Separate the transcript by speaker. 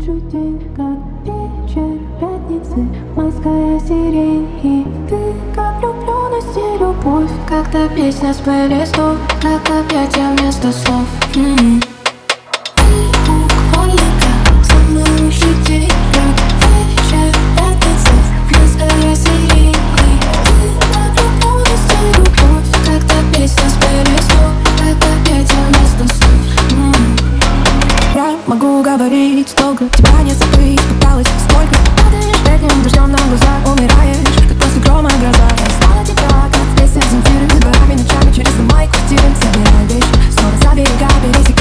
Speaker 1: вижу день, как вечер пятницы, майская сирень. И ты, как влюблённость и любовь, как-то песня с плейлистов, как объятия вместо слов. Буквально как самый лучший день, как вечер пятницы, майская сирень. И ты, как влюблённость и любовь, как-то песня с плейлистов, как объятия вместо слов.
Speaker 2: Я могу говорить долго, тебя не забыть пыталась. Сколько падаешь летним дождем на глаза, умираешь, как после грома гроза. Я стала тебя, как в песне Земфиры, за горами ночами через дома и квартиры. Забирай вещи, снова за берега пересекай.